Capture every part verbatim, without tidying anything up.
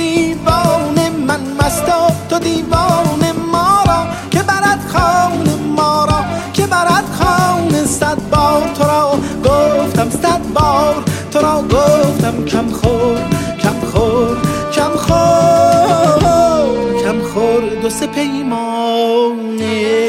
دیوانه، من مست و تو دیوانه، ما را که برد خانه، ما را که برد خانه. صد بار تو را گفتم، صد بار تو را گفتم، کم خور کم خور کم خور کم خور دو سه پیمانه.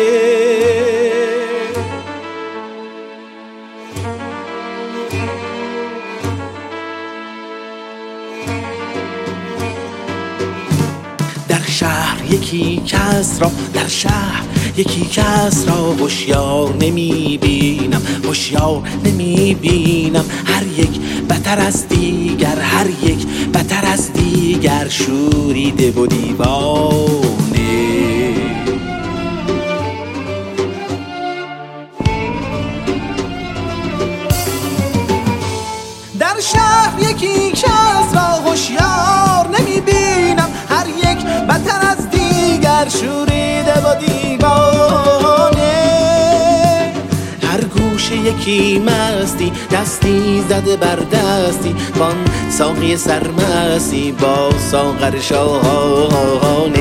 در شهر یکی کس را، در شهر یکی کس را هوشیار نمی بینم، هوشیار نمی بینم. هر یک بتر از دیگر، هر یک بتر از دیگر، شوریده و دیوانه. در شهر یکی کس را هوشیار نمی بینم، هر یک بتر از دیگر، شوریده و دیوانه. هر گوشه یکی مستی، دستی زده بر دستی، وان ساقی سرمستی با ساغر شاهانه.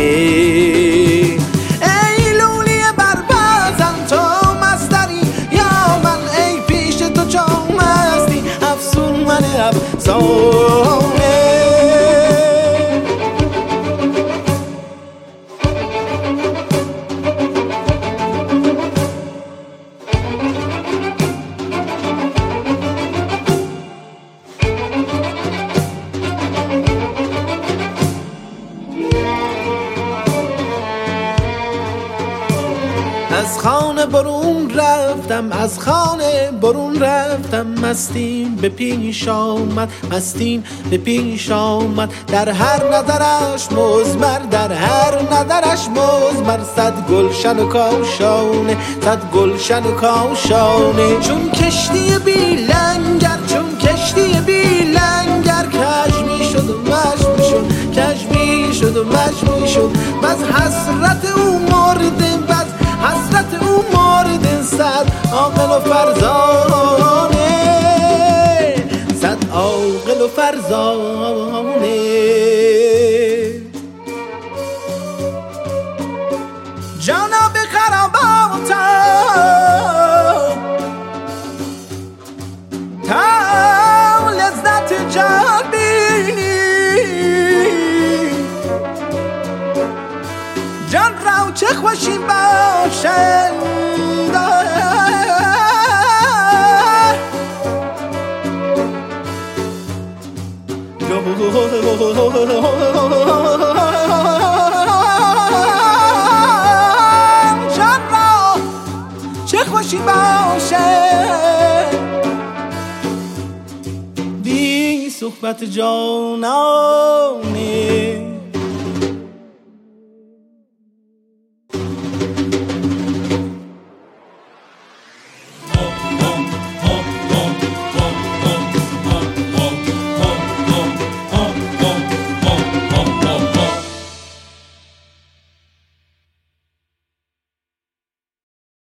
ای لولی بربزن تو مستری یا من، ای پیش تو چون مستی افسون من افسانه. از خانه برون رفتم، از خانه برون رفتم، مستیم به پیش آمد، مستیم به پیش آمد. در هر نظرش مزمر، در هر نظرش مزمر، صد گلشن و کاشانه، صد گلشن و کاشانه. چون کشتی بی لنگر، چون کشتی بی لنگر، کج می شد و مج می شد، کج می شد و مج می شد. بس حسرت او مرده، بس حسرت او مرده، صد عاقل و فرزانه، صد عاقل و فرزانه. جانا به خراباتم تا لذت جان بینی، جان را چه خوشی باشد جان را چه خوشی باشد بی صحبت جانان.